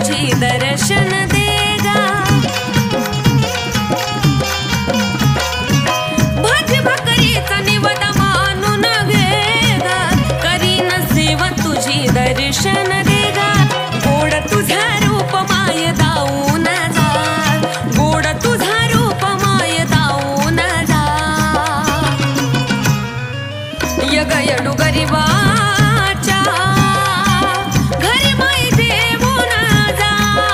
तुझी दर्शन दे गा। भाजी भाकरीचा निवद मानून घे गा, करीन सेवा तुझी दर्शन दे गा। गोड तुझा रूप माय दाऊन जा, गोड तुझा रूप माय दाऊन जा। यग यडू गरीबाच्या घरी माय देऊन जा,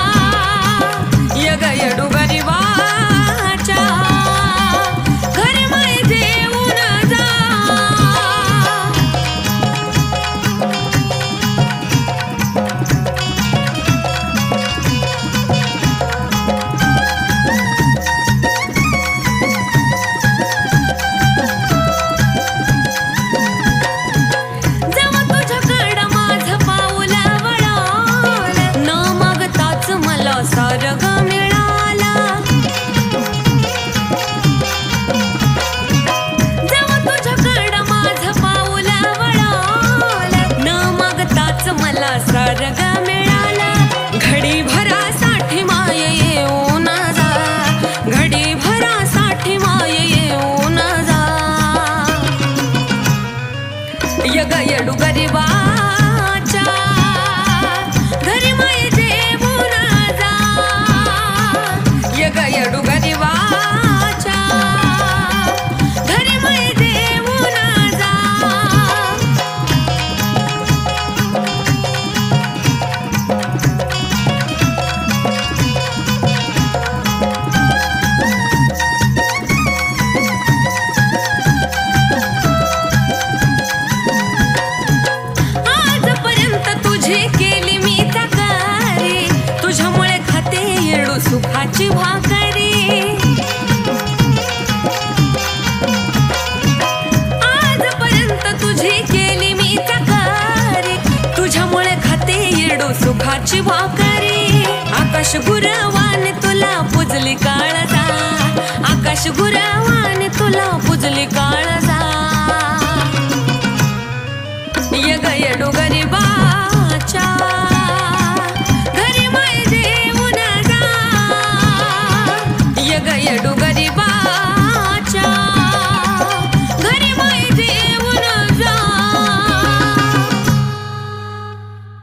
यग यडू गरीबाच्या घरी माय देऊन जा। स्वर्ग मिळाला, जेव्हा तुझ्याकडं माझं पाऊल वळालं, न मागताच मला स्वर्ग मिळाला। घडी भरासाठी माय येऊन जा, घडी भरासाठी माय येऊन जा। यग यडू गरीबाच्या घरी माय देऊन जा, यग यडू गरीबाच्या घरी माय देऊन जा। आजपर्यंत तुझी केली मी तक्रारी, तुझ्यामुळे खाते येडू सुखाची भाकरी। आजपर्यंत तुझी केली मी तक्रारी, तुझ्यामुळे खाते येडू सुखाची भाकरी। आकाश गुरवाने तुला पुजली काळजा, आकाश गुरवाने तुला पुजली काळजा। यग यडू गरीबा